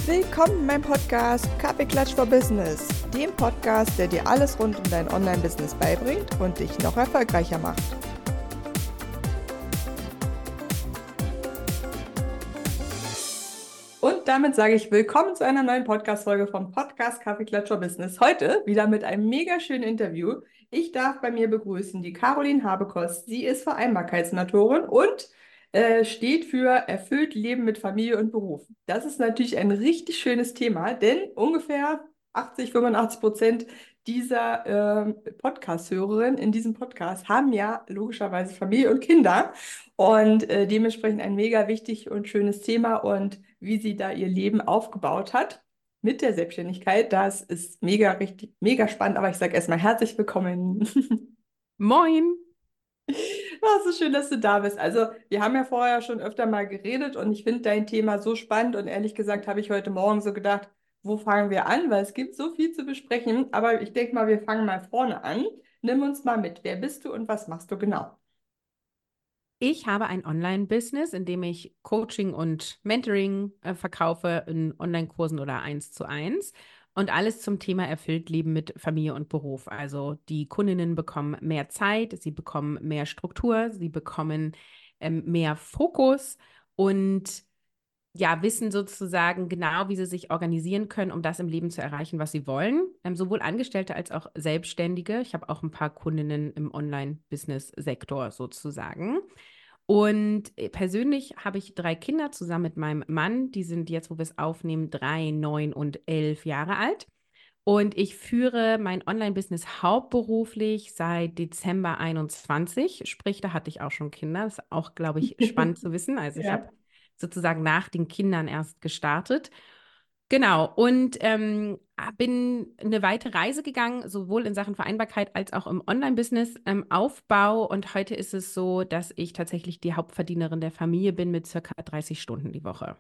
Willkommen in meinem Podcast Kaffeeklatsch for Business, dem Podcast, der dir alles rund um dein Online-Business beibringt und dich noch erfolgreicher macht. Und damit sage ich willkommen zu einer neuen Podcast-Folge vom Podcast Kaffeeklatsch for Business. Heute wieder mit einem mega schönen Interview. Ich darf bei mir begrüßen die Caroline Habekost. Sie ist Vereinbarkeitsmentorin und steht für erfüllt Leben mit Familie und Beruf. Das ist natürlich ein richtig schönes Thema, denn ungefähr 85% dieser Podcast-Hörerinnen in diesem Podcast haben ja logischerweise Familie und Kinder und dementsprechend ein mega wichtig und schönes Thema und wie sie da ihr Leben aufgebaut hat mit der Selbstständigkeit. Das ist mega, richtig, mega spannend, aber ich sage erstmal herzlich willkommen. Moin! Oh, so schön, dass du da bist. Also, wir haben ja vorher schon öfter mal geredet und ich finde dein Thema so spannend und ehrlich gesagt habe ich heute Morgen so gedacht, wo fangen wir an? Weil es gibt so viel zu besprechen, aber ich denke mal, wir fangen mal vorne an. Nimm uns mal mit. Wer bist du und was machst du genau? Ich habe ein Online-Business, in dem ich Coaching und Mentoring verkaufe in Online-Kursen oder 1:1 und alles zum Thema erfüllt Leben mit Familie und Beruf. Also die Kundinnen bekommen mehr Zeit, sie bekommen mehr Struktur, sie bekommen mehr Fokus und ja, wissen sozusagen genau, wie sie sich organisieren können, um das im Leben zu erreichen, was sie wollen. Sowohl Angestellte als auch Selbstständige. Ich habe auch ein paar Kundinnen im Online-Business-Sektor sozusagen. Und persönlich habe ich 3 Kinder zusammen mit meinem Mann. Die sind jetzt, wo wir es aufnehmen, 3, 9 und 11 Jahre alt. Und ich führe mein Online-Business hauptberuflich seit Dezember 21. Sprich, da hatte ich auch schon Kinder. Das ist auch, glaube ich, spannend zu wissen. Also ich habe Ja. sozusagen nach den Kindern erst gestartet. Genau, und bin eine weite Reise gegangen, sowohl in Sachen Vereinbarkeit als auch im Online-Business Aufbau. Und heute ist es so, dass ich tatsächlich die Hauptverdienerin der Familie bin mit circa 30 Stunden die Woche.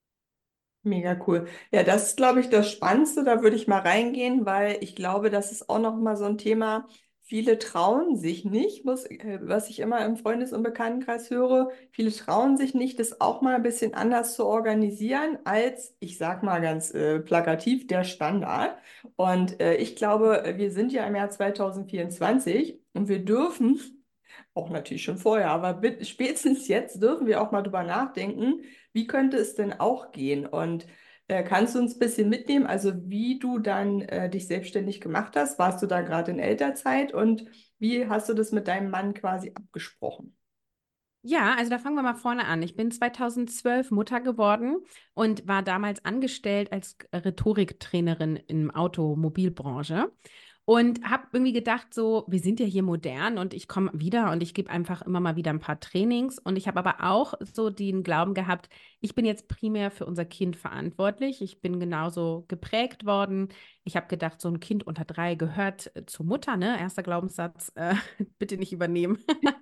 Mega cool. Ja, das ist, glaube ich, das Spannendste. Da würde ich mal reingehen, weil ich glaube, das ist auch noch mal so ein Thema. Viele trauen sich nicht, was ich immer im Freundes- und Bekanntenkreis höre. Viele trauen sich nicht, das auch mal ein bisschen anders zu organisieren als, ich sag mal ganz plakativ, der Standard. Und ich glaube, wir sind ja im Jahr 2024 und wir dürfen auch natürlich schon vorher, aber spätestens jetzt dürfen wir auch mal drüber nachdenken, wie könnte es denn auch gehen? Und kannst du uns ein bisschen mitnehmen, also wie du dann dich selbstständig gemacht hast? Warst du da gerade in Elternzeit und wie hast du das mit deinem Mann quasi abgesprochen? Ja, also da fangen wir mal vorne an. Ich bin 2012 Mutter geworden und war damals angestellt als Rhetoriktrainerin im Automobilbranche. Und habe irgendwie gedacht, so, wir sind ja hier modern und ich komme wieder und ich gebe einfach immer mal wieder ein paar Trainings. Und ich habe aber auch so den Glauben gehabt, ich bin jetzt primär für unser Kind verantwortlich. Ich bin genauso geprägt worden. Ich habe gedacht, so ein Kind unter 3 gehört zur Mutter, ne? Erster Glaubenssatz, bitte nicht übernehmen.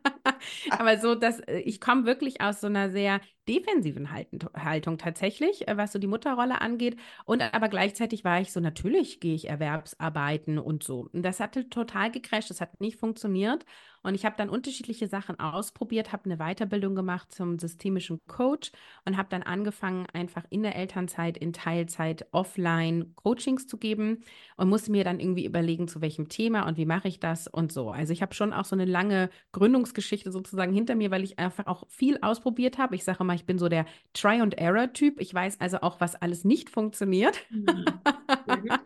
Aber so, dass ich komme wirklich aus so einer sehr defensiven Haltung tatsächlich, was so die Mutterrolle angeht. Und aber gleichzeitig war ich so, natürlich gehe ich Erwerbsarbeiten und so. Und das hatte total gecrasht, das hat nicht funktioniert. Und ich habe dann unterschiedliche Sachen ausprobiert, habe eine Weiterbildung gemacht zum systemischen Coach und habe dann angefangen, einfach in der Elternzeit in Teilzeit offline Coachings zu geben und musste mir dann irgendwie überlegen, zu welchem Thema und wie mache ich das und so. Also ich habe schon auch so eine lange Gründungsgeschichte sozusagen hinter mir, weil ich einfach auch viel ausprobiert habe. Ich sage immer, ich bin so der Try-and-Error-Typ. Ich weiß also auch, was alles nicht funktioniert. Hm. Sehr gut.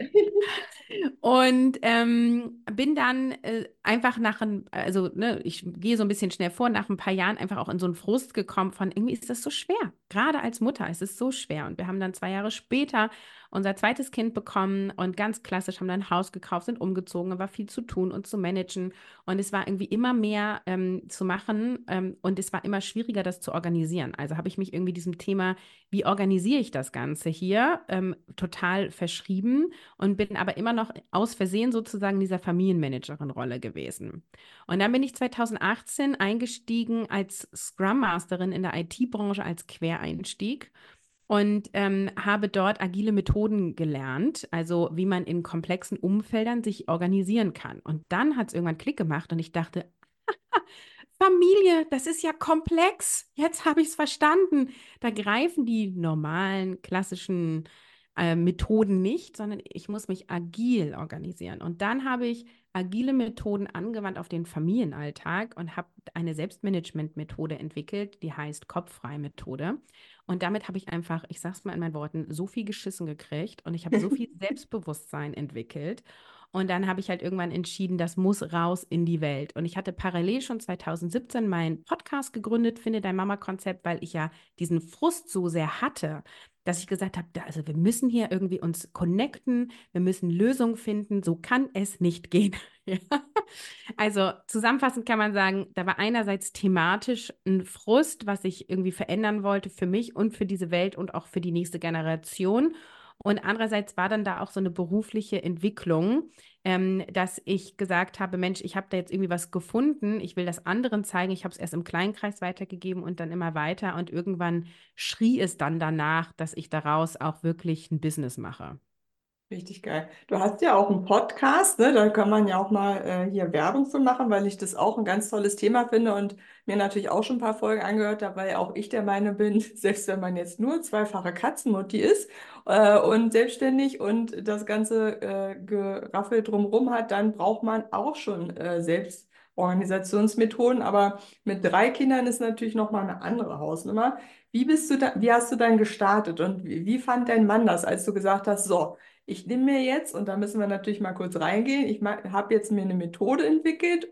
Und bin dann einfach also ne, ich gehe so ein bisschen schnell vor, nach ein paar Jahren einfach auch in so einen Frust gekommen von, irgendwie ist das so schwer. Gerade als Mutter ist es so schwer. Und wir haben dann 2 Jahre später unser zweites Kind bekommen und ganz klassisch haben dann ein Haus gekauft, sind umgezogen, war viel zu tun und zu managen. Und es war irgendwie immer mehr zu machen und es war immer schwieriger, das zu organisieren. Also habe ich mich irgendwie diesem Thema, wie organisiere ich das Ganze hier, total verschrieben und bin aber immer noch aus Versehen sozusagen in dieser Familienmanagerin-Rolle gewesen. Und dann bin ich 2018 eingestiegen als Scrum Masterin in der IT-Branche als Quereinstieg und habe dort agile Methoden gelernt, also wie man in komplexen Umfeldern sich organisieren kann. Und dann hat es irgendwann Klick gemacht und ich dachte, Familie, das ist ja komplex. Jetzt habe ich es verstanden. Da greifen die normalen, klassischen Methoden nicht, sondern ich muss mich agil organisieren. Und dann habe ich agile Methoden angewandt auf den Familienalltag und habe eine Selbstmanagement-Methode entwickelt, die heißt Kopffrei-Methode. Und damit habe ich einfach, ich sage es mal in meinen Worten, so viel geschissen gekriegt und ich habe so viel Selbstbewusstsein entwickelt. Und dann habe ich halt irgendwann entschieden, das muss raus in die Welt. Und ich hatte parallel schon 2017 meinen Podcast gegründet, Finde dein Mama-Konzept, weil ich ja diesen Frust so sehr hatte, dass ich gesagt habe, also wir müssen hier irgendwie uns connecten, wir müssen Lösungen finden, so kann es nicht gehen. Ja. Also zusammenfassend kann man sagen, da war einerseits thematisch ein Frust, was ich irgendwie verändern wollte für mich und für diese Welt und auch für die nächste Generation. Und andererseits war dann da auch so eine berufliche Entwicklung, dass ich gesagt habe, Mensch, ich habe da jetzt irgendwie was gefunden, ich will das anderen zeigen. Ich habe es erst im Kleinkreis weitergegeben und dann immer weiter. Und irgendwann schrie es dann danach, dass ich daraus auch wirklich ein Business mache. Richtig geil. Du hast ja auch einen Podcast, ne? Da kann man ja auch mal hier Werbung für machen, weil ich das auch ein ganz tolles Thema finde und mir natürlich auch schon ein paar Folgen angehört habe, weil auch ich der Meinung bin, selbst wenn man jetzt nur zweifache Katzenmutti ist und selbstständig und das ganze Geraffel drumherum hat, dann braucht man auch schon Selbstorganisationsmethoden. Aber mit 3 Kindern ist natürlich nochmal eine andere Hausnummer. Wie hast du dann gestartet und wie fand dein Mann das, als du gesagt hast, so, ich nehme mir jetzt, und da müssen wir natürlich mal kurz reingehen, ich habe jetzt mir eine Methode entwickelt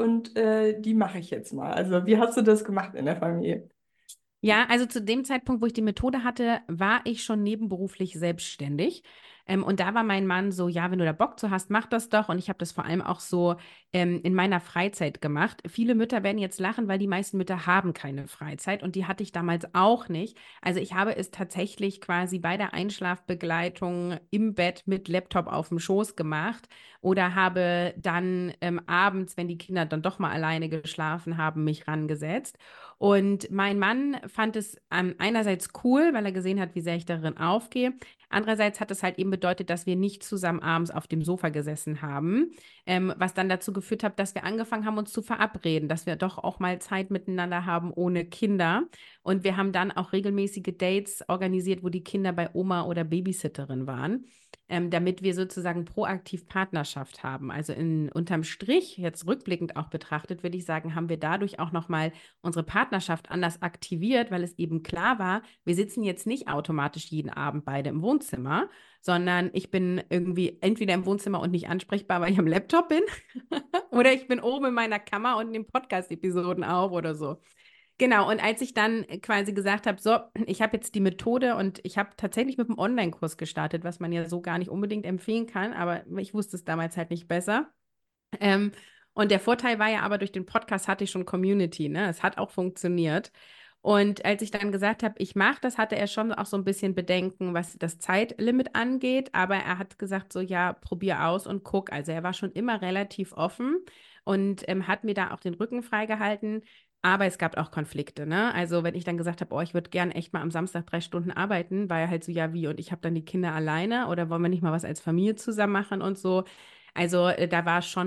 und die mache ich jetzt mal. Also wie hast du das gemacht in der Familie? Ja, also zu dem Zeitpunkt, wo ich die Methode hatte, war ich schon nebenberuflich selbstständig. Und da war mein Mann so, ja, wenn du da Bock zu hast, mach das doch. Und ich habe das vor allem auch so in meiner Freizeit gemacht. Viele Mütter werden jetzt lachen, weil die meisten Mütter haben keine Freizeit und die hatte ich damals auch nicht. Also ich habe es tatsächlich quasi bei der Einschlafbegleitung im Bett mit Laptop auf dem Schoß gemacht oder habe dann abends, wenn die Kinder dann doch mal alleine geschlafen haben, mich rangesetzt. Und mein Mann fand es einerseits cool, weil er gesehen hat, wie sehr ich darin aufgehe. Andererseits hat es halt eben bedeutet, dass wir nicht zusammen abends auf dem Sofa gesessen haben, was dann dazu geführt hat, dass wir angefangen haben, uns zu verabreden, dass wir doch auch mal Zeit miteinander haben ohne Kinder. Und wir haben dann auch regelmäßige Dates organisiert, wo die Kinder bei Oma oder Babysitterin waren, damit wir sozusagen proaktiv Partnerschaft haben. Also unterm Strich, jetzt rückblickend auch betrachtet, würde ich sagen, haben wir dadurch auch nochmal unsere Partnerschaft anders aktiviert, weil es eben klar war, wir sitzen jetzt nicht automatisch jeden Abend beide im Wohnzimmer, sondern ich bin irgendwie entweder im Wohnzimmer und nicht ansprechbar, weil ich am Laptop bin, oder ich bin oben in meiner Kammer und nehme Podcast-Episoden auf oder so. Genau, und als ich dann quasi gesagt habe, so, ich habe jetzt die Methode und ich habe tatsächlich mit einem Online-Kurs gestartet, was man ja so gar nicht unbedingt empfehlen kann, aber ich wusste es damals halt nicht besser. Ähm, und der Vorteil war ja aber, durch den Podcast hatte ich schon Community, ne? Es hat auch funktioniert. Und als ich dann gesagt habe, ich mache das, hatte er schon auch so ein bisschen Bedenken, was das Zeitlimit angeht. Aber er hat gesagt, so ja, probier aus und guck. Also er war schon immer relativ offen und hat mir da auch den Rücken freigehalten. Aber es gab auch Konflikte, ne? Also wenn ich dann gesagt habe, oh, ich würde gern echt mal am Samstag 3 Stunden arbeiten, war er halt so, ja, wie? Und ich habe dann die Kinder alleine oder wollen wir nicht mal was als Familie zusammen machen und so. Also da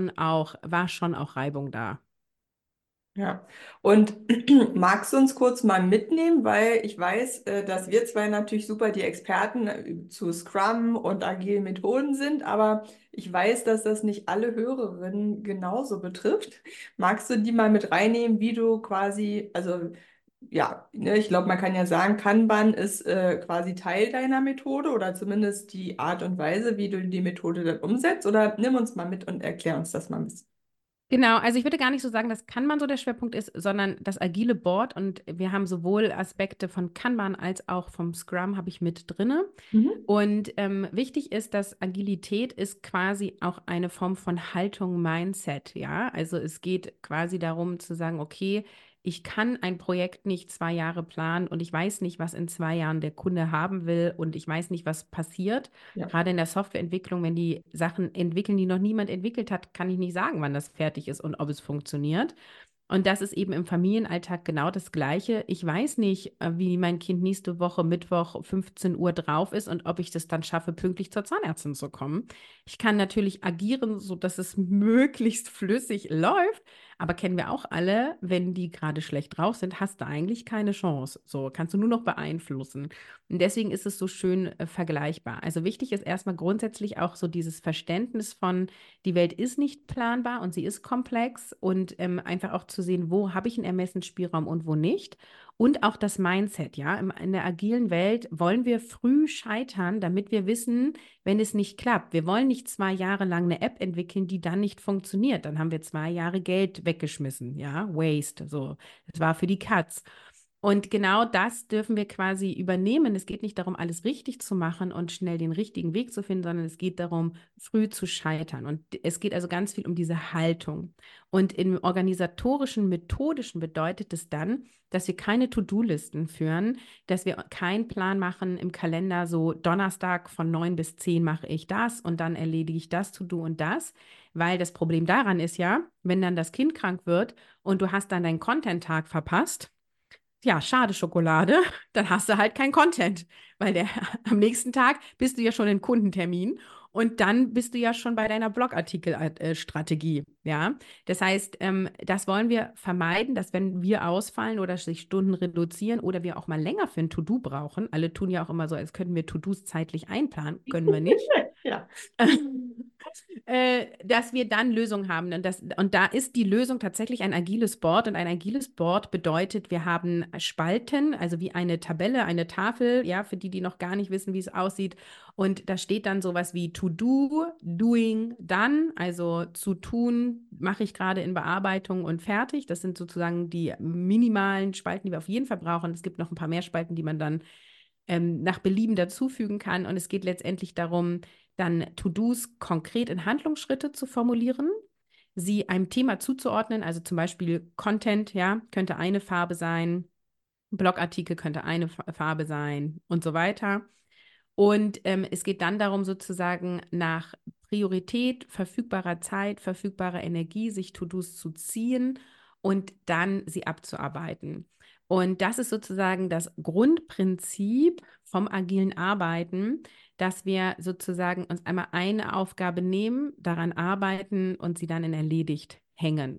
war schon auch Reibung da. Ja, und magst du uns kurz mal mitnehmen, weil ich weiß, dass wir zwei natürlich super die Experten zu Scrum und agilen Methoden sind, aber ich weiß, dass das nicht alle Hörerinnen genauso betrifft. Magst du die mal mit reinnehmen, wie du quasi, also ja, ne, ich glaube, man kann ja sagen, Kanban ist quasi Teil deiner Methode oder zumindest die Art und Weise, wie du die Methode dann umsetzt, oder nimm uns mal mit und erklär uns das mal ein bisschen. Genau, also ich würde gar nicht so sagen, dass Kanban so der Schwerpunkt ist, sondern das agile Board. Und wir haben sowohl Aspekte von Kanban als auch vom Scrum habe ich mit drinne. Mhm. Und wichtig ist, dass Agilität ist quasi auch eine Form von Haltung, Mindset, ja. Also es geht quasi darum zu sagen, okay, ich kann ein Projekt nicht 2 Jahre planen und ich weiß nicht, was in 2 Jahren der Kunde haben will und ich weiß nicht, was passiert. Ja. Gerade in der Softwareentwicklung, wenn die Sachen entwickeln, die noch niemand entwickelt hat, kann ich nicht sagen, wann das fertig ist und ob es funktioniert. Und das ist eben im Familienalltag genau das Gleiche. Ich weiß nicht, wie mein Kind nächste Woche Mittwoch 15 Uhr drauf ist und ob ich das dann schaffe, pünktlich zur Zahnärztin zu kommen. Ich kann natürlich agieren, sodass es möglichst flüssig läuft, Aber kennen wir auch alle, wenn die gerade schlecht drauf sind, hast du eigentlich keine Chance. So kannst du nur noch beeinflussen. Und deswegen ist es so schön vergleichbar. Also wichtig ist erstmal grundsätzlich auch so dieses Verständnis von, die Welt ist nicht planbar und sie ist komplex und einfach auch zu sehen, wo habe ich einen Ermessensspielraum und wo nicht. Und auch das Mindset, ja. In der agilen Welt wollen wir früh scheitern, damit wir wissen, wenn es nicht klappt. Wir wollen nicht 2 Jahre lang eine App entwickeln, die dann nicht funktioniert. Dann haben wir 2 Jahre Geld weggeschmissen, ja, Waste, so. Das war für die Katz. Und genau das dürfen wir quasi übernehmen. Es geht nicht darum, alles richtig zu machen und schnell den richtigen Weg zu finden, sondern es geht darum, früh zu scheitern. Und es geht also ganz viel um diese Haltung. Und im organisatorischen, methodischen bedeutet es dann, dass wir keine To-Do-Listen führen, dass wir keinen Plan machen im Kalender, so Donnerstag von 9 bis 10 mache ich das und dann erledige ich das To-Do und das. Weil das Problem daran ist ja, wenn dann das Kind krank wird und du hast dann deinen Content-Tag verpasst, ja, schade Schokolade, dann hast du halt kein Content, weil am nächsten Tag bist du ja schon in Kundentermin und dann bist du ja schon bei deiner Blogartikelstrategie, ja. Das heißt, das wollen wir vermeiden, dass wenn wir ausfallen oder sich Stunden reduzieren oder wir auch mal länger für ein To-Do brauchen, alle tun ja auch immer so, als könnten wir To-Dos zeitlich einplanen, können wir nicht. Ja. Dass wir dann Lösungen haben. Und da ist die Lösung tatsächlich ein agiles Board. Und ein agiles Board bedeutet, wir haben Spalten, also wie eine Tabelle, eine Tafel, ja, für die, die noch gar nicht wissen, wie es aussieht. Und da steht dann sowas wie to do, doing, done, also zu tun, mache ich gerade in Bearbeitung und fertig. Das sind sozusagen die minimalen Spalten, die wir auf jeden Fall brauchen. Es gibt noch ein paar mehr Spalten, die man dann nach Belieben dazufügen kann. Und es geht letztendlich darum, dann To-Dos konkret in Handlungsschritte zu formulieren, sie einem Thema zuzuordnen, also zum Beispiel Content, ja, könnte eine Farbe sein, Blogartikel könnte eine Farbe sein und so weiter. Und es geht dann darum, sozusagen nach Priorität, verfügbarer Zeit, verfügbarer Energie, sich To-Dos zu ziehen und dann sie abzuarbeiten. Und das ist sozusagen das Grundprinzip vom agilen Arbeiten, dass wir sozusagen uns einmal eine Aufgabe nehmen, daran arbeiten und sie dann in erledigt hängen.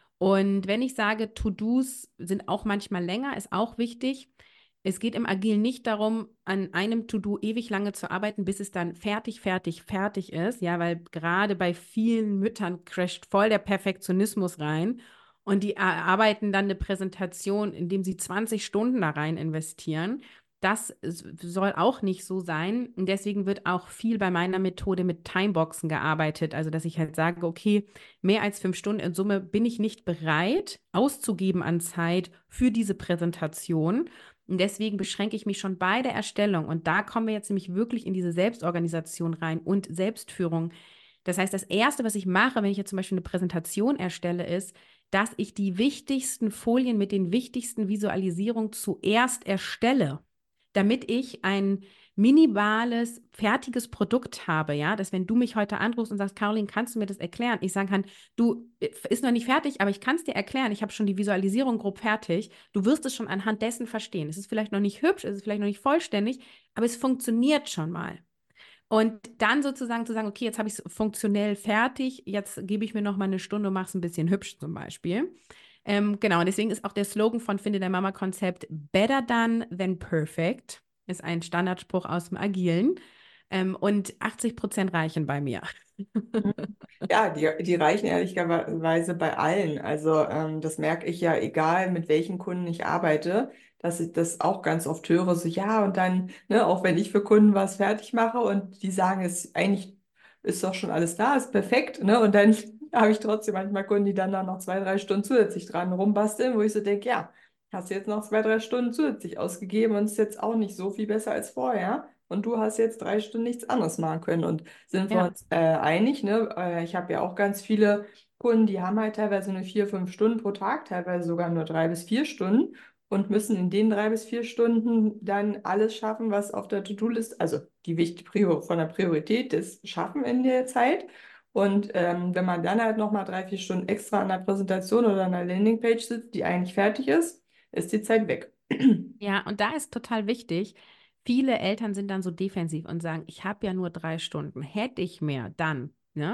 Und wenn ich sage, To-Dos sind auch manchmal länger, ist auch wichtig. Es geht im Agilen nicht darum, an einem To-Do ewig lange zu arbeiten, bis es dann fertig, fertig, fertig ist. Ja, weil gerade bei vielen Müttern crasht voll der Perfektionismus rein und die erarbeiten dann eine Präsentation, indem sie 20 Stunden da rein investieren. Das soll auch nicht so sein. Und deswegen wird auch viel bei meiner Methode mit Timeboxen gearbeitet. Also, dass ich halt sage, okay, mehr als 5 Stunden in Summe bin ich nicht bereit auszugeben an Zeit für diese Präsentation. Und deswegen beschränke ich mich schon bei der Erstellung. Und da kommen wir jetzt nämlich wirklich in diese Selbstorganisation rein und Selbstführung. Das heißt, das Erste, was ich mache, wenn ich jetzt zum Beispiel eine Präsentation erstelle, ist, dass ich die wichtigsten Folien mit den wichtigsten Visualisierungen zuerst erstelle, damit ich ein minimales, fertiges Produkt habe, ja, dass wenn du mich heute anrufst und sagst, Caroline, kannst du mir das erklären? Ich sagen kann, du, ist noch nicht fertig, aber ich kann es dir erklären. Ich habe schon die Visualisierung grob fertig. Du wirst es schon anhand dessen verstehen. Es ist vielleicht noch nicht hübsch, es ist vielleicht noch nicht vollständig, aber es funktioniert schon mal. Und dann sozusagen zu sagen, okay, jetzt habe ich es funktionell fertig, jetzt gebe ich mir noch mal eine Stunde und mache es ein bisschen hübsch zum Beispiel. Genau, und deswegen ist auch der Slogan von Finde dein Mama-Konzept Better done than perfect, ist ein Standardspruch aus dem Agilen. Und 80% reichen bei mir. Ja, die reichen ehrlicherweise bei allen. Also das merke ich ja, egal mit welchen Kunden ich arbeite, dass ich das auch ganz oft höre, so ja, und dann, ne, auch wenn ich für Kunden was fertig mache und die sagen, es eigentlich ist doch schon alles da, ist perfekt, ne? Und dann habe ich trotzdem manchmal Kunden, die dann da noch 2, 3 Stunden zusätzlich dran rumbasteln, wo ich so denke, ja, hast du jetzt noch 2, 3 Stunden zusätzlich ausgegeben und ist jetzt auch nicht so viel besser als vorher. Und du hast jetzt 3 Stunden nichts anderes machen können. Und sind wir Ja. uns einig, ne? Ich habe ja auch ganz viele Kunden, die haben halt teilweise nur 4, 5 Stunden pro Tag, teilweise sogar nur 3 bis 4 Stunden und müssen in den 3 bis 4 Stunden dann alles schaffen, was auf der To-Do-List, also die wichtige Prio von der Priorität ist, schaffen in der Zeit. Und wenn man dann halt nochmal 3, 4 Stunden extra an der Präsentation oder an der Landingpage sitzt, die eigentlich fertig ist die Zeit weg. Ja, und da ist total wichtig, viele Eltern sind dann so defensiv und sagen, ich habe ja nur 3 Stunden, hätte ich mehr, dann, ne?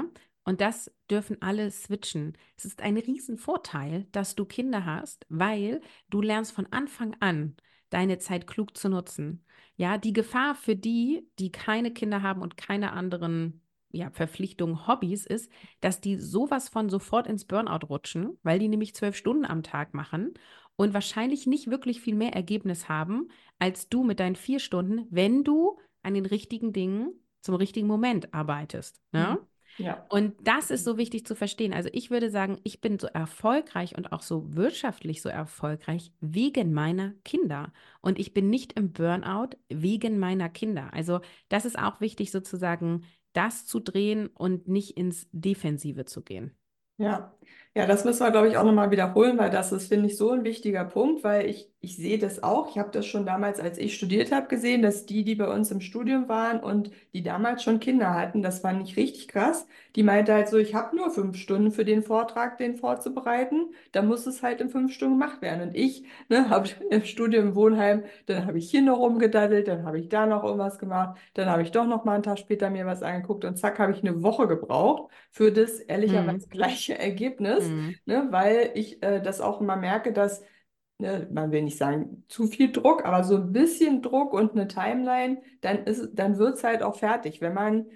Und das dürfen alle switchen. Es ist ein Riesenvorteil, dass du Kinder hast, weil du lernst von Anfang an, deine Zeit klug zu nutzen. Ja, die Gefahr für die, die keine Kinder haben und keine anderen ja, Verpflichtungen, Hobbys, ist, dass die sowas von sofort ins Burnout rutschen, weil die nämlich 12 Stunden am Tag machen und wahrscheinlich nicht wirklich viel mehr Ergebnis haben, als du mit deinen 4 Stunden, wenn du an den richtigen Dingen zum richtigen Moment arbeitest. Mhm. Ne? Ja. Und das ist so wichtig zu verstehen. Also ich würde sagen, ich bin so erfolgreich und auch so wirtschaftlich so erfolgreich wegen meiner Kinder. Und ich bin nicht im Burnout wegen meiner Kinder. Also das ist auch wichtig, sozusagen das zu drehen und nicht ins Defensive zu gehen. Ja, ja, das müssen wir, glaube ich, auch nochmal wiederholen, weil das ist, finde ich, so ein wichtiger Punkt, weil ich sehe das auch. Ich habe das schon damals, als ich studiert habe, gesehen, dass die bei uns im Studium waren und die damals schon Kinder hatten, das fand ich richtig krass. Die meinte halt so, ich habe nur 5 Stunden für den Vortrag, den vorzubereiten. Da muss es halt in 5 Stunden gemacht werden. Und ich, ne, habe im Studium im Wohnheim, dann habe ich hier noch rumgedaddelt, dann habe ich da noch irgendwas gemacht, dann habe ich doch noch mal einen Tag später mir was angeguckt und zack, habe ich eine Woche gebraucht für das Hm, ehrlicherweise gleiche Ergebnis, hm. ne, weil ich das auch immer merke, dass, ne, man will nicht sagen zu viel Druck, aber so ein bisschen Druck und eine Timeline, dann wird es halt auch fertig, wenn man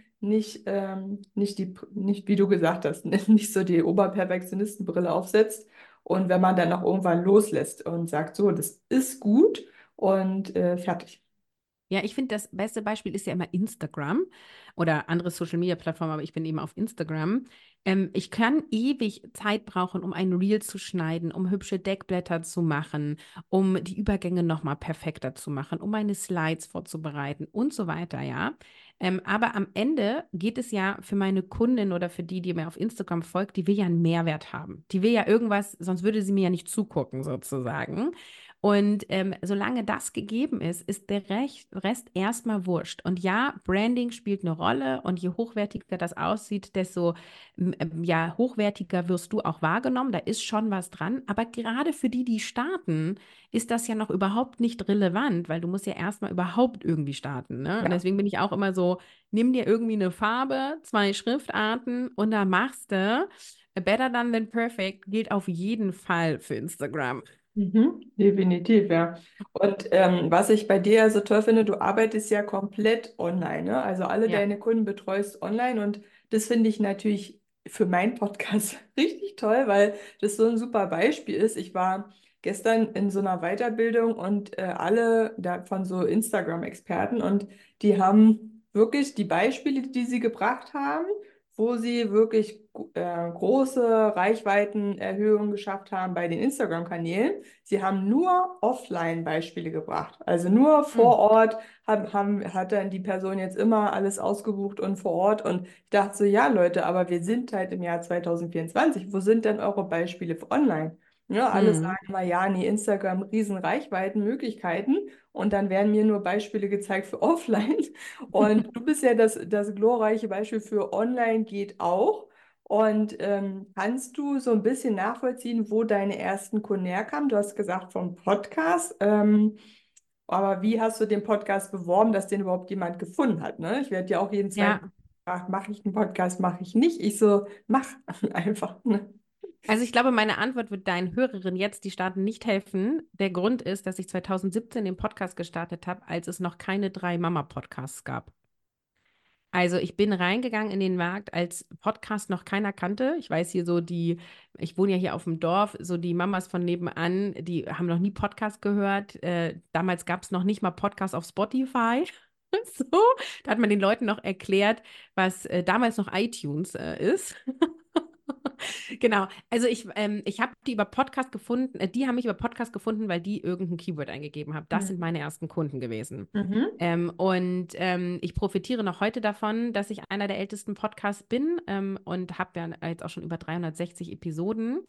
nicht, wie du gesagt hast, nicht so die Oberperfektionistenbrille aufsetzt und wenn man dann auch irgendwann loslässt und sagt, so, das ist gut und fertig. Ja, ich finde, das beste Beispiel ist ja immer Instagram oder andere Social-Media-Plattformen, aber ich bin eben auf Instagram. Ich kann ewig Zeit brauchen, um ein Reel zu schneiden, um hübsche Deckblätter zu machen, um die Übergänge nochmal perfekter zu machen, um meine Slides vorzubereiten und so weiter, ja. Aber am Ende geht es ja für meine Kundin oder für die, die mir auf Instagram folgt, die will ja einen Mehrwert haben. Die will ja irgendwas, sonst würde sie mir ja nicht zugucken, sozusagen. Und solange das gegeben ist, ist der Rest erstmal wurscht. Und ja, Branding spielt eine Rolle und je hochwertiger das aussieht, desto ja, hochwertiger wirst du auch wahrgenommen. Da ist schon was dran. Aber gerade für die, die starten, ist das ja noch überhaupt nicht relevant, weil du musst ja erstmal überhaupt irgendwie starten. Ne? Und Ja. deswegen bin ich auch immer so, nimm dir irgendwie eine Farbe, 2 Schriftarten und da machst du. Better than perfect gilt auf jeden Fall für Instagram. Mhm, definitiv, ja. Und was ich bei dir ja so toll finde, du arbeitest ja komplett online, ne? Also alle Ja. deine Kunden betreust online und das finde ich natürlich für meinen Podcast richtig toll, weil das so ein super Beispiel ist. Ich war gestern in so einer Weiterbildung und alle da von so Instagram-Experten und die haben wirklich die Beispiele, die sie gebracht haben, wo sie wirklich große Reichweitenerhöhungen geschafft haben bei den Instagram-Kanälen. Sie haben nur Offline-Beispiele gebracht. Also nur vor Hm. Ort hat dann die Person jetzt immer alles ausgebucht und vor Ort. Und ich dachte so, ja Leute, aber wir sind halt im Jahr 2024. Wo sind denn eure Beispiele für online? Ja, alle sagen Hm. immer, ja, nee, Instagram, riesen Reichweiten, Möglichkeiten. Und dann werden mir nur Beispiele gezeigt für offline. Und du bist ja das glorreiche Beispiel für online geht auch. Und kannst du so ein bisschen nachvollziehen, wo deine ersten Kunden herkamen? Du hast gesagt vom Podcast, aber wie hast du den Podcast beworben, dass den überhaupt jemand gefunden hat? Ne? Ich werde ja auch jeden zweiten Ja, gefragt, mache ich einen Podcast, mache ich nicht. Ich so, mach einfach. Ne? also ich glaube, meine Antwort wird deinen Hörerinnen jetzt, die starten, nicht helfen. Der Grund ist, dass ich 2017 den Podcast gestartet habe, als es noch keine 3-Mama-Podcasts gab. Also ich bin reingegangen in den Markt, als Podcast noch keiner kannte. Ich weiß hier so ich wohne ja hier auf dem Dorf, so die Mamas von nebenan, die haben noch nie Podcast gehört. Damals gab es noch nicht mal Podcast auf Spotify. So, da hat man den Leuten noch erklärt, was damals noch iTunes ist. Genau, also ich habe die über Podcast gefunden, die haben mich über Podcast gefunden, weil die irgendein Keyword eingegeben haben. Das sind Mhm. meine ersten Kunden gewesen. Mhm. Ich profitiere noch heute davon, dass ich einer der ältesten Podcasts bin und habe ja jetzt auch schon über 360 Episoden.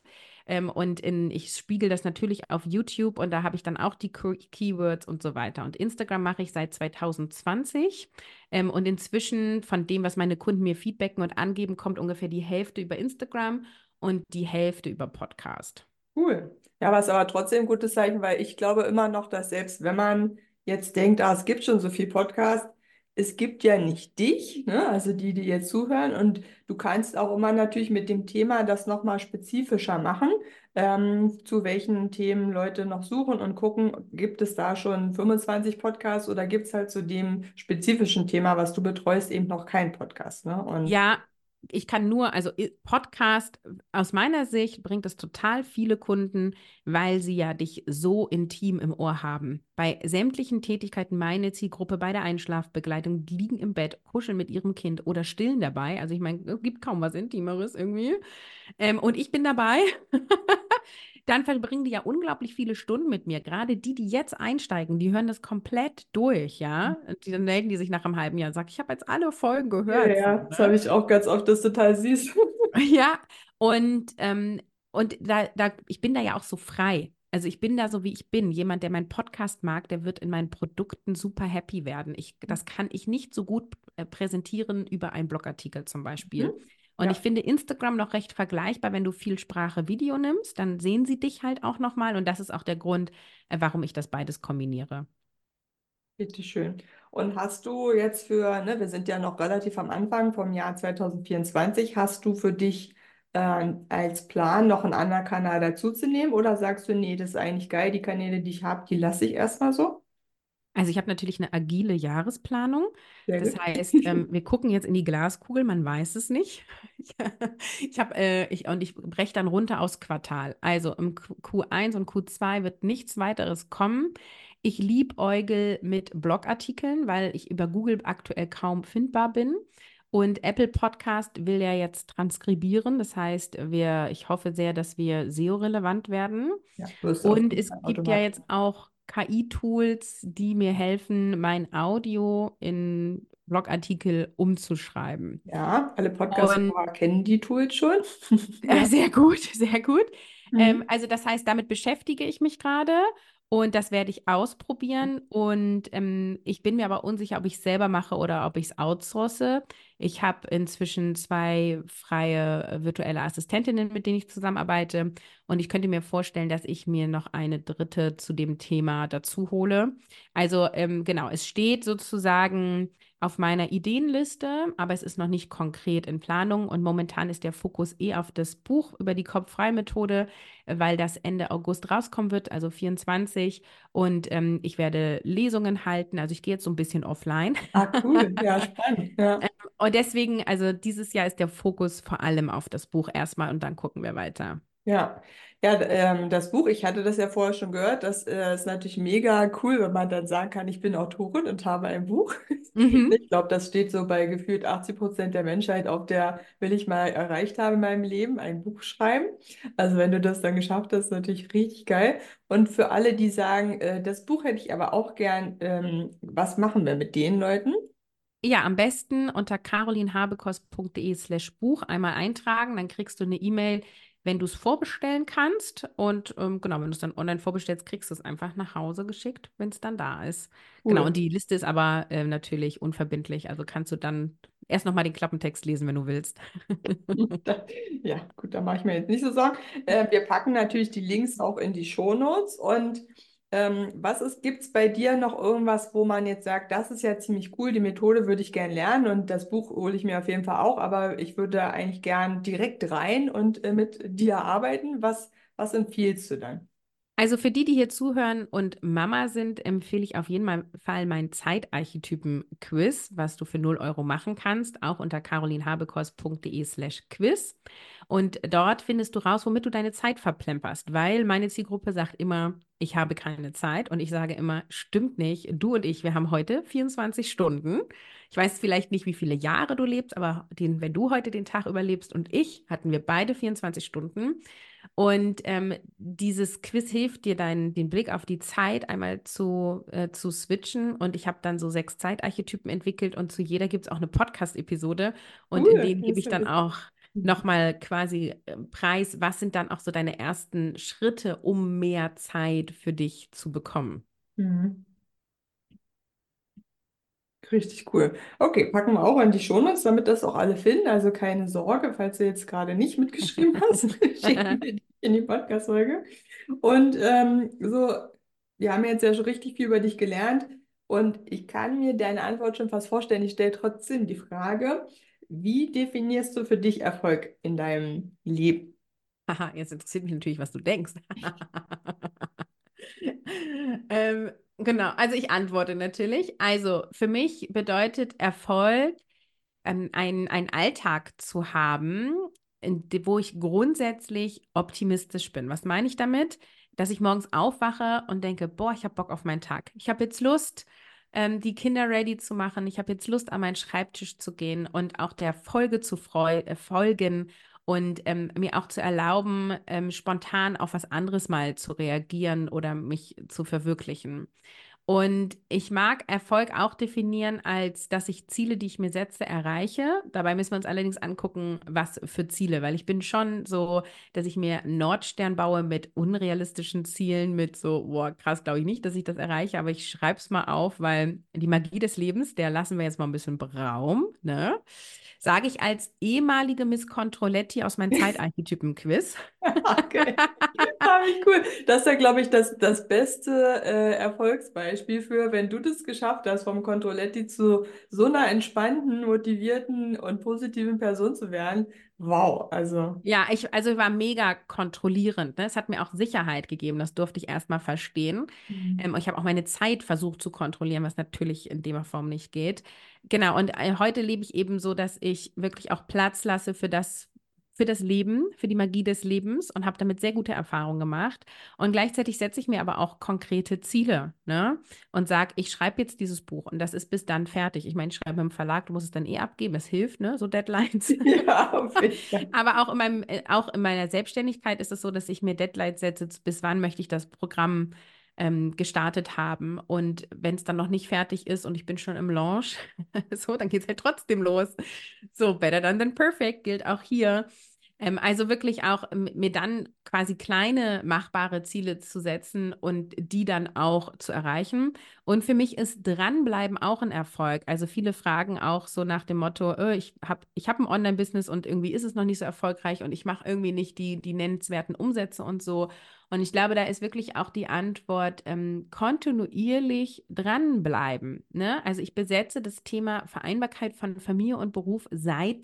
Ich spiegel das natürlich auf YouTube und da habe ich dann auch die Keywords und so weiter. Und Instagram mache ich seit 2020. Und inzwischen von dem, was meine Kunden mir feedbacken und angeben, kommt ungefähr die Hälfte über Instagram und die Hälfte über Podcast. Cool. Ja, was aber trotzdem ein gutes Zeichen, weil ich glaube immer noch, dass selbst wenn man jetzt denkt, ah, es gibt schon so viel Podcast, es gibt ja nicht dich, ne? Also die, die jetzt zuhören, und du kannst auch immer natürlich mit dem Thema das nochmal spezifischer machen, zu welchen Themen Leute noch suchen und gucken, gibt es da schon 25 Podcasts oder gibt es halt zu dem spezifischen Thema, was du betreust, eben noch keinen Podcast, ne? Und Ja, ich kann nur, also Podcast aus meiner Sicht bringt es total viele Kunden, weil sie ja dich so intim im Ohr haben. Bei sämtlichen Tätigkeiten, meine Zielgruppe bei der Einschlafbegleitung, die liegen im Bett, kuscheln mit ihrem Kind oder stillen dabei. Also ich meine, es gibt kaum was Intimeres irgendwie. Und ich bin dabei. Dann verbringen die ja unglaublich viele Stunden mit mir. Gerade die, die jetzt einsteigen, die hören das komplett durch, ja. Und dann melden die sich nach einem halben Jahr und sagen, ich habe jetzt alle Folgen ja, gehört. So, ja, das habe ne? ich auch ganz oft, das total süß. Ja, und, ich bin da ja auch so frei. Also ich bin da so, wie ich bin. Jemand, der meinen Podcast mag, der wird in meinen Produkten super happy werden. Das kann ich nicht so gut präsentieren über einen Blogartikel zum Beispiel. Mhm. Und ich Ja, finde Instagram noch recht vergleichbar, wenn du viel Sprache Video nimmst, dann sehen sie dich halt auch nochmal. Und das ist auch der Grund, warum ich das beides kombiniere. richtig schön. Und hast du jetzt für, ne, wir sind ja noch relativ am Anfang vom Jahr 2024, hast du für dich als Plan noch einen anderen Kanal dazuzunehmen oder sagst du, nee, das ist eigentlich geil, die Kanäle, die ich habe, die lasse ich erstmal so? Also ich habe natürlich eine agile Jahresplanung. Sehr Das gut. heißt, wir gucken jetzt in die Glaskugel, man weiß es nicht. Ich breche dann runter aus Quartal. Also im Q1 und Q2 wird nichts weiteres kommen. Ich liebäugel mit Blogartikeln, weil ich über Google aktuell kaum findbar bin. Und Apple Podcast will ja jetzt transkribieren. Das heißt, ich hoffe sehr, dass wir SEO-relevant werden. Ja, wirst du auf Und jeden es Fall gibt ja automatisch. jetzt auch KI-Tools, die mir helfen, mein Audio in Blogartikel umzuschreiben. Ja, alle Und Podcast-Hörer kennen die Tools schon. Ja. sehr gut, sehr gut. Mhm. Also das heißt, damit beschäftige ich mich gerade und das werde ich ausprobieren. Und ich bin mir aber unsicher, ob ich es selber mache oder ob ich es outsource. Ich habe inzwischen zwei freie virtuelle Assistentinnen, mit denen ich zusammenarbeite. Und ich könnte mir vorstellen, dass ich mir noch eine dritte zu dem Thema dazu hole. Also genau, es steht sozusagen auf meiner Ideenliste, aber es ist noch nicht konkret in Planung und momentan ist der Fokus auf das Buch über die Kopf-frei-Methode, weil das Ende August rauskommen wird, also 24 und ich werde Lesungen halten, also ich gehe jetzt so ein bisschen offline. Ah, cool. Ja, spannend. Ja. Und deswegen, also dieses Jahr ist der Fokus vor allem auf das Buch erstmal und dann gucken wir weiter. Ja, ja, das Buch, ich hatte das ja vorher schon gehört, das ist natürlich mega cool, wenn man dann sagen kann, ich bin Autorin und habe ein Buch. Mhm. Ich glaube, das steht so bei gefühlt 80% der Menschheit auf der, will ich mal erreicht haben in meinem Leben, ein Buch schreiben. Also wenn du das dann geschafft hast, ist natürlich richtig geil. Und für alle, die sagen, das Buch hätte ich aber auch gern, was machen wir mit den Leuten? Ja, am besten unter carolinhabekost.de/Buch einmal eintragen, dann kriegst du eine E-Mail, wenn du es vorbestellen kannst. Und genau, wenn du es dann online vorbestellst, kriegst du es einfach nach Hause geschickt, wenn es dann da ist. Genau, und Cool. die Liste ist aber natürlich unverbindlich. Also kannst du dann erst nochmal den Klappentext lesen, wenn du willst. Ja, gut, da mache ich mir jetzt nicht so Sorgen. Wir packen natürlich die Links auch in die Shownotes. Und gibt es bei dir noch irgendwas, wo man jetzt sagt, das ist ja ziemlich cool, die Methode würde ich gern lernen und das Buch hole ich mir auf jeden Fall auch, aber ich würde da eigentlich gern direkt rein und mit dir arbeiten. Was empfiehlst du dann? Also für die, die hier zuhören und Mama sind, empfehle ich auf jeden Fall mein Zeitarchetypen-Quiz, was du für 0 € machen kannst, auch unter carolinhabekost.de/Quiz. Und dort findest du raus, womit du deine Zeit verplemperst, weil meine Zielgruppe sagt immer, ich habe keine Zeit und ich sage immer, stimmt nicht, du und ich, wir haben heute 24 Stunden. Ich weiß vielleicht nicht, wie viele Jahre du lebst, aber wenn du heute den Tag überlebst und ich, hatten wir beide 24 Stunden. Und dieses Quiz hilft dir, den Blick auf die Zeit einmal zu switchen. Und ich habe dann so 6 Zeitarchetypen entwickelt und zu jeder gibt es auch eine Podcast-Episode. Und in Cool, denen das gebe ist ich ja dann witzig. auch nochmal quasi preis, was sind dann auch so deine ersten Schritte, um mehr Zeit für dich zu bekommen. Mhm. Richtig cool. Okay, packen wir auch in die Shownotes, damit das auch alle finden. Also keine Sorge, falls du jetzt gerade nicht mitgeschrieben hast, schicken wir die in die Podcast-Folge. Und so, wir haben jetzt ja schon richtig viel über dich gelernt. Und ich kann mir deine Antwort schon fast vorstellen. Ich stelle trotzdem die Frage, wie definierst du für dich Erfolg in deinem Leben? Haha, jetzt interessiert mich natürlich, was du denkst. Genau, also ich antworte natürlich. Also für mich bedeutet Erfolg, einen Alltag zu haben, wo ich grundsätzlich optimistisch bin. Was meine ich damit? Dass ich morgens aufwache und denke, boah, ich habe Bock auf meinen Tag. Ich habe jetzt Lust, die Kinder ready zu machen. Ich habe jetzt Lust, an meinen Schreibtisch zu gehen und auch der Folge zu folgen und mir auch zu erlauben, spontan auf was anderes mal zu reagieren oder mich zu verwirklichen. Und ich mag Erfolg auch definieren als, dass ich Ziele, die ich mir setze, erreiche. Dabei müssen wir uns allerdings angucken, was für Ziele, weil ich bin schon so, dass ich mir einen Nordstern baue mit unrealistischen Zielen, mit so, boah, krass, glaube ich nicht, dass ich das erreiche, aber ich schreibe es mal auf, weil die Magie des Lebens, der lassen wir jetzt mal ein bisschen Raum, ne? Sage ich als ehemalige Miss Controletti aus meinem Zeitarchetypen-Quiz. Okay. Ah, wie cool. Das ist ja, glaube ich, das beste Erfolgsbeispiel für, wenn du das geschafft hast, vom Controletti zu so einer entspannten, motivierten und positiven Person zu werden. Wow, also. Ja, also ich war mega kontrollierend. Ne? Es hat mir auch Sicherheit gegeben. Das durfte ich erst mal verstehen. Mhm. Ich habe auch meine Zeit versucht zu kontrollieren, was natürlich in der Form nicht geht. Genau, und heute lebe ich eben so, dass ich wirklich auch Platz lasse für das Leben, für die Magie des Lebens und habe damit sehr gute Erfahrungen gemacht. Und gleichzeitig setze ich mir aber auch konkrete Ziele, ne? Und sage, ich schreibe jetzt dieses Buch und das ist bis dann fertig. Ich meine, ich schreibe im Verlag, du musst es dann eh abgeben, das hilft, ne? So Deadlines. Ja, auf jeden Fall. Aber auch in meiner Selbstständigkeit ist es so, dass ich mir Deadlines setze, bis wann möchte ich das Programm gestartet haben. Und wenn es dann noch nicht fertig ist und ich bin schon im Launch, so, dann geht es halt trotzdem los. So, better than perfect gilt auch hier. Also wirklich auch mir dann quasi kleine machbare Ziele zu setzen und die dann auch zu erreichen. Und für mich ist Dranbleiben auch ein Erfolg. Also viele fragen auch so nach dem Motto, ich hab ein Online-Business und irgendwie ist es noch nicht so erfolgreich und ich mache irgendwie nicht die nennenswerten Umsätze und so. Und ich glaube, da ist wirklich auch die Antwort, kontinuierlich dranbleiben. Ne? Also ich besetze das Thema Vereinbarkeit von Familie und Beruf seit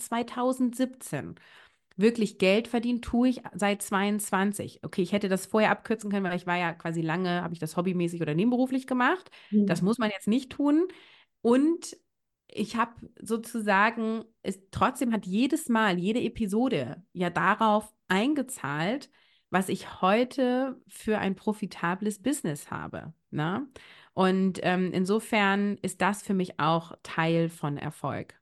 2017. Wirklich Geld verdienen tue ich seit 22. Okay, ich hätte das vorher abkürzen können, weil ich war ja quasi lange, habe ich das hobbymäßig oder nebenberuflich gemacht. Das Mhm. muss man jetzt nicht tun. Und ich habe sozusagen, trotzdem hat jedes Mal, jede Episode ja darauf eingezahlt, was ich heute für ein profitables Business habe. Ne? Und insofern ist das für mich auch Teil von Erfolg.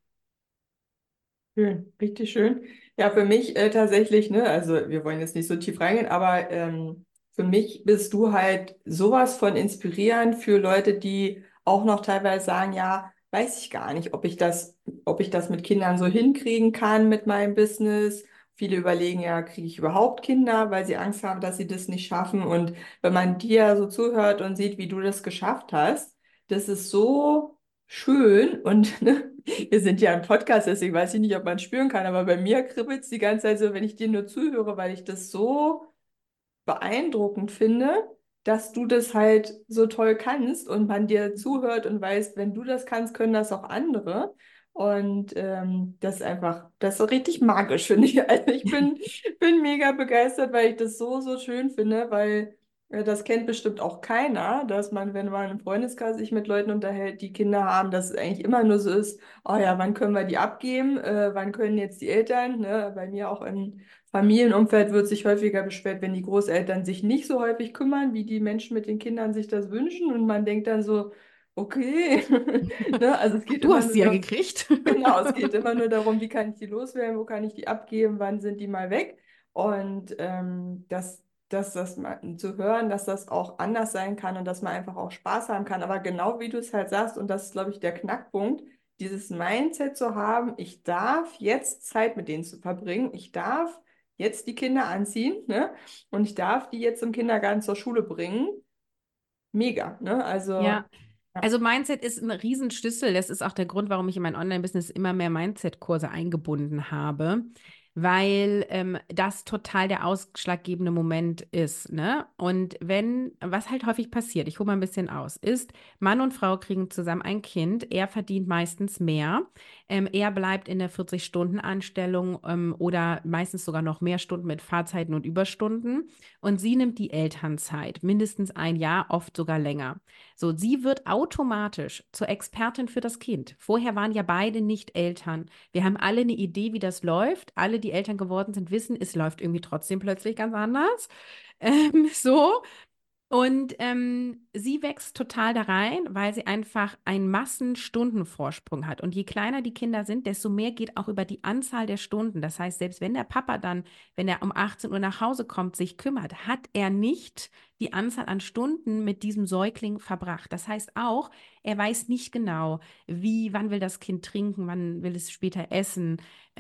Schön, richtig schön. Ja, für mich tatsächlich, ne, also wir wollen jetzt nicht so tief reingehen, aber für mich bist du halt sowas von inspirierend für Leute, die auch noch teilweise sagen, ja, weiß ich gar nicht, ob ich das mit Kindern so hinkriegen kann mit meinem Business. Viele überlegen ja, kriege ich überhaupt Kinder, weil sie Angst haben, dass sie das nicht schaffen. Und wenn man dir so zuhört und sieht, wie du das geschafft hast, das ist so schön und ne, wir sind ja ein Podcast, deswegen weiß ich nicht, ob man spüren kann, aber bei mir kribbelt es die ganze Zeit so, wenn ich dir nur zuhöre, weil ich das so beeindruckend finde, dass du das halt so toll kannst und man dir zuhört und weiß, wenn du das kannst, können das auch andere. Und das ist einfach, das ist so richtig magisch, finde ich. Also bin mega begeistert, weil ich das so schön finde, weil das kennt bestimmt auch keiner, dass man, wenn man im Freundeskreis sich mit Leuten unterhält, die Kinder haben, dass es eigentlich immer nur so ist, oh ja, wann können wir die abgeben? Wann können jetzt die Eltern, ne? Bei mir auch im Familienumfeld wird sich häufiger beschwert, wenn die Großeltern sich nicht so häufig kümmern, wie die Menschen mit den Kindern sich das wünschen. Und man denkt dann so, okay, ne? Also es geht Du immer hast nur sie ja darum, gekriegt. genau, es geht immer nur darum, wie kann ich die loswerden, wo kann ich die abgeben, wann sind die mal weg. Und das mal zu hören, dass das auch anders sein kann und dass man einfach auch Spaß haben kann. Aber genau wie du es halt sagst, und das ist, glaube ich, der Knackpunkt, dieses Mindset zu haben, ich darf jetzt Zeit mit denen zu verbringen, ich darf jetzt die Kinder anziehen, ne? Und ich darf die jetzt im Kindergarten zur Schule bringen. Mega, ne? Also, Ja, ja. also Mindset ist ein Riesenschlüssel. Das ist auch der Grund, warum ich in mein Online-Business immer mehr Mindset-Kurse eingebunden habe. weil das total der ausschlaggebende Moment ist, ne? Und was halt häufig passiert, ich hole mal ein bisschen aus, ist, Mann und Frau kriegen zusammen ein Kind, er verdient meistens mehr, er bleibt in der 40-Stunden-Anstellung oder meistens sogar noch mehr Stunden mit Fahrzeiten und Überstunden und sie nimmt die Elternzeit, mindestens ein Jahr, oft sogar länger. So, sie wird automatisch zur Expertin für das Kind. Vorher waren ja beide nicht Eltern. Wir haben alle eine Idee, wie das läuft. Alle, die Eltern geworden sind, wissen, es läuft irgendwie trotzdem plötzlich ganz anders. So. Und sie wächst total da rein, weil sie einfach einen Massenstundenvorsprung hat. Und je kleiner die Kinder sind, desto mehr geht auch über die Anzahl der Stunden. Das heißt, selbst wenn der Papa dann, wenn er um 18 Uhr nach Hause kommt, sich kümmert, hat er nicht die Anzahl an Stunden mit diesem Säugling verbracht. Das heißt auch, er weiß nicht genau, wann will das Kind trinken, wann will es später essen.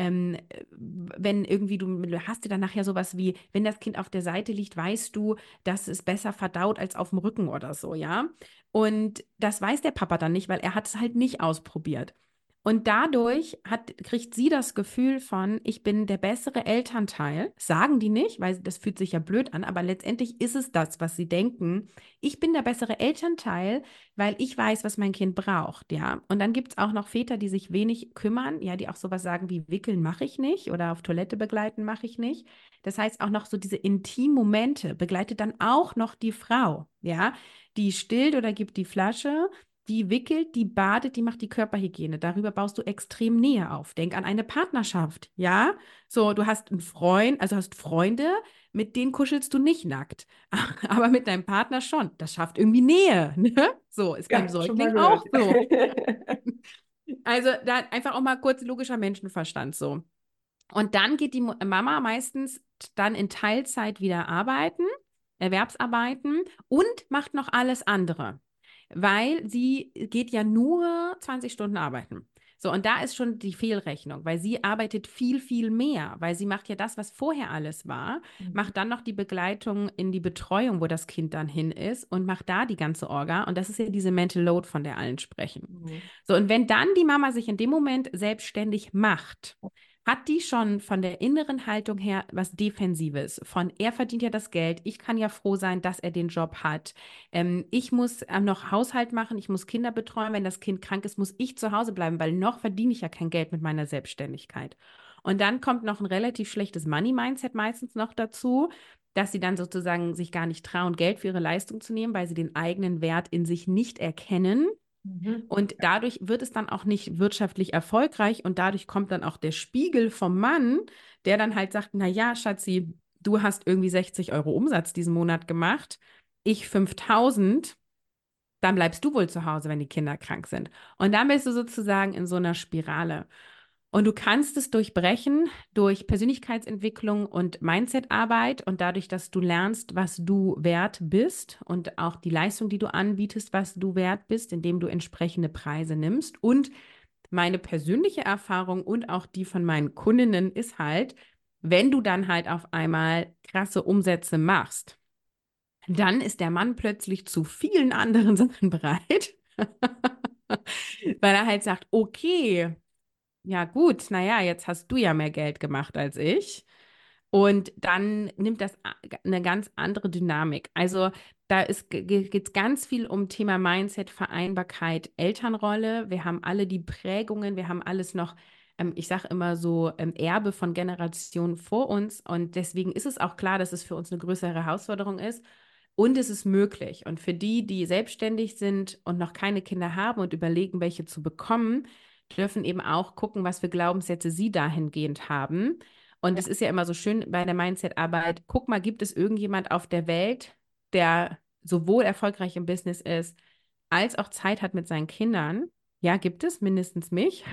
Wenn irgendwie du hast du dann nachher sowas wie, wenn das Kind auf der Seite liegt, weißt du, dass es besser verdaut als auf dem Rücken oder so, ja. Und das weiß der Papa dann nicht, weil er hat es halt nicht ausprobiert. Und dadurch kriegt sie das Gefühl von, ich bin der bessere Elternteil. Sagen die nicht, weil das fühlt sich ja blöd an, aber letztendlich ist es das, was sie denken. Ich bin der bessere Elternteil, weil ich weiß, was mein Kind braucht, ja. Und dann gibt es auch noch Väter, die sich wenig kümmern, ja, die auch sowas sagen wie wickeln mache ich nicht oder auf Toilette begleiten mache ich nicht. Das heißt, auch noch so diese Intimmomente begleitet dann auch noch die Frau, ja. Die stillt oder gibt die Flasche, die wickelt, die badet, die macht die Körperhygiene. Darüber baust du extrem Nähe auf. Denk an eine Partnerschaft, ja? So, du hast einen Freund, also hast Freunde, mit denen kuschelst du nicht nackt, aber mit deinem Partner schon. Das schafft irgendwie Nähe, ne? So, ist beim Ja, schon mal Säugling gehört. auch so. Also da einfach auch mal kurz logischer Menschenverstand so. Und dann geht die Mama meistens dann in Teilzeit wieder arbeiten, Erwerbsarbeiten und macht noch alles andere, weil sie geht ja nur 20 Stunden arbeiten. So, und da ist schon die Fehlrechnung, weil sie arbeitet viel, viel mehr, weil sie macht ja das, was vorher alles war, Mhm. macht dann noch die Begleitung in die Betreuung, wo das Kind dann hin ist und macht da die ganze Orga. Und das ist ja diese Mental Load, von der allen sprechen. Mhm. So, und wenn dann die Mama sich in dem Moment selbstständig macht, hat die schon von der inneren Haltung her was Defensives. Von er verdient ja das Geld, ich kann ja froh sein, dass er den Job hat. Ich muss noch Haushalt machen, ich muss Kinder betreuen. Wenn das Kind krank ist, muss ich zu Hause bleiben, weil noch verdiene ich ja kein Geld mit meiner Selbstständigkeit. Und dann kommt noch ein relativ schlechtes Money-Mindset meistens noch dazu, dass sie dann sozusagen sich gar nicht trauen, Geld für ihre Leistung zu nehmen, weil sie den eigenen Wert in sich nicht erkennen. Mhm. Und dadurch wird es dann auch nicht wirtschaftlich erfolgreich und dadurch kommt dann auch der Spiegel vom Mann, der dann halt sagt, na ja, Schatzi, du hast irgendwie 60 € Umsatz diesen Monat gemacht, ich 5.000, dann bleibst du wohl zu Hause, wenn die Kinder krank sind. Und dann bist du sozusagen in so einer Spirale. Und du kannst es durchbrechen durch Persönlichkeitsentwicklung und Mindsetarbeit und dadurch, dass du lernst, was du wert bist und auch die Leistung, die du anbietest, was du wert bist, indem du entsprechende Preise nimmst. Und meine persönliche Erfahrung und auch die von meinen Kundinnen ist halt, wenn du dann halt auf einmal krasse Umsätze machst, dann ist der Mann plötzlich zu vielen anderen Sachen bereit, weil er halt sagt, okay, ja, gut, naja, jetzt hast du ja mehr Geld gemacht als ich. Und dann nimmt das eine ganz andere Dynamik. Also geht es ganz viel um Thema Mindset, Vereinbarkeit, Elternrolle. Wir haben alle die Prägungen, wir haben alles noch, ich sage immer so, Erbe von Generationen vor uns. Und deswegen ist es auch klar, dass es für uns eine größere Herausforderung ist. Und es ist möglich. Und für die, die selbstständig sind und noch keine Kinder haben und überlegen, welche zu bekommen, dürfen eben auch gucken, was für Glaubenssätze sie dahingehend haben. Und Ja. es ist ja immer so schön bei der Mindset-Arbeit, guck mal, gibt es irgendjemand auf der Welt, der sowohl erfolgreich im Business ist, als auch Zeit hat mit seinen Kindern? Ja, gibt es mindestens mich.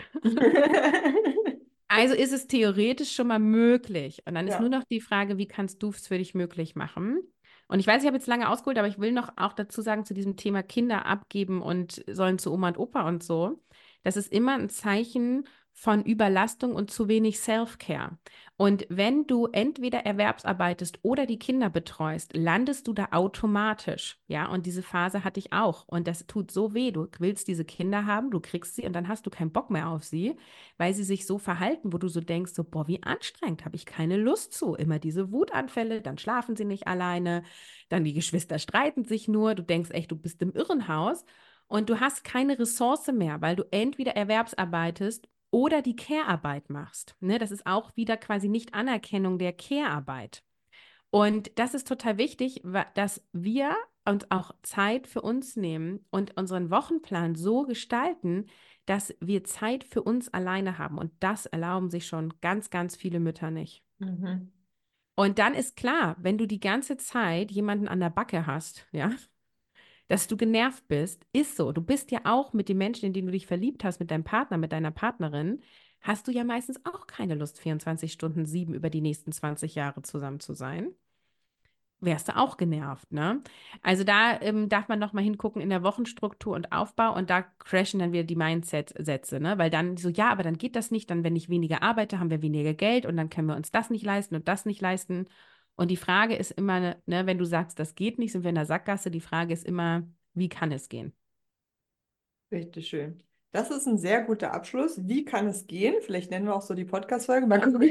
Also ist es theoretisch schon mal möglich. Und dann ist nur Ja. noch die Frage, wie kannst du es für dich möglich machen? Und ich weiß, ich habe jetzt lange ausgeholt, aber ich will noch auch dazu sagen zu diesem Thema Kinder abgeben und sollen zu Oma und Opa und so. Das ist immer ein Zeichen von Überlastung und zu wenig Self-Care. Und wenn du entweder erwerbsarbeitest oder die Kinder betreust, landest du da automatisch. Ja, und diese Phase hatte ich auch. Und das tut so weh. Du willst diese Kinder haben, du kriegst sie und dann hast du keinen Bock mehr auf sie, weil sie sich so verhalten, wo du so denkst, so, boah, wie anstrengend, habe ich keine Lust zu. Immer diese Wutanfälle, dann schlafen sie nicht alleine, dann die Geschwister streiten sich nur, du denkst echt, du bist im Irrenhaus und du hast keine Ressource mehr, weil du entweder erwerbsarbeitest oder die Care-Arbeit machst. Ne? Das ist auch wieder quasi nicht Anerkennung der Care-Arbeit. Und das ist total wichtig, dass wir uns auch Zeit für uns nehmen und unseren Wochenplan so gestalten, dass wir Zeit für uns alleine haben. Und das erlauben sich schon ganz, ganz viele Mütter nicht. Mhm. Und dann ist klar, wenn du die ganze Zeit jemanden an der Backe hast, ja, dass du genervt bist, ist so. Du bist ja auch mit den Menschen, in denen du dich verliebt hast, mit deinem Partner, mit deiner Partnerin, hast du ja meistens auch keine Lust, 24 Stunden 7 über die nächsten 20 Jahre zusammen zu sein. Wärst du auch genervt, ne? Also da darf man noch mal hingucken in der Wochenstruktur und Aufbau und da crashen dann wieder die Mindset-Sätze, ne? Weil dann so, ja, aber dann geht das nicht, dann, wenn ich weniger arbeite, haben wir weniger Geld und dann können wir uns das nicht leisten und das nicht leisten. Und die Frage ist immer, ne, wenn du sagst, das geht nicht, sind wir in der Sackgasse, die Frage ist immer, wie kann es gehen? Richtig schön. Das ist ein sehr guter Abschluss. Wie kann es gehen? Vielleicht nennen wir auch so die Podcast-Folge. Mal gucken.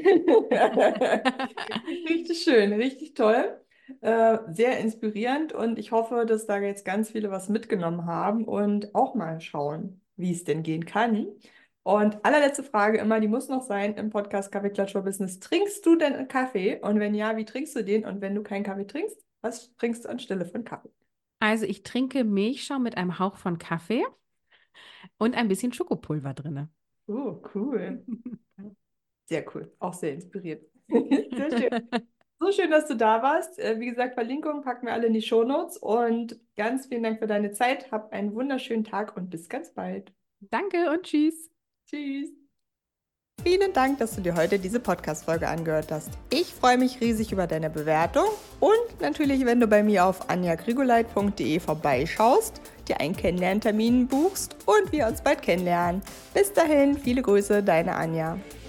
Richtig schön, richtig toll. Sehr inspirierend und ich hoffe, dass da jetzt ganz viele was mitgenommen haben und auch mal schauen, wie es denn gehen kann. Und allerletzte Frage immer, die muss noch sein im Podcast Kaffeeklatsch for Business. Trinkst du denn einen Kaffee? Und wenn ja, wie trinkst du den? Und wenn du keinen Kaffee trinkst, was trinkst du anstelle von Kaffee? Also ich trinke Milchschaum mit einem Hauch von Kaffee und ein bisschen Schokopulver drinne. Oh, cool. Sehr cool. Auch sehr inspiriert. Sehr schön. So schön, dass du da warst. Wie gesagt, Verlinkungen packen wir alle in die Shownotes und ganz vielen Dank für deine Zeit. Hab einen wunderschönen Tag und bis ganz bald. Danke und tschüss. Tschüss. Vielen Dank, dass du dir heute diese Podcast-Folge angehört hast. Ich freue mich riesig über deine Bewertung und natürlich, wenn du bei mir auf anjagrigoleit.de vorbeischaust, dir einen Kennenlerntermin buchst und wir uns bald kennenlernen. Bis dahin, viele Grüße, deine Anja.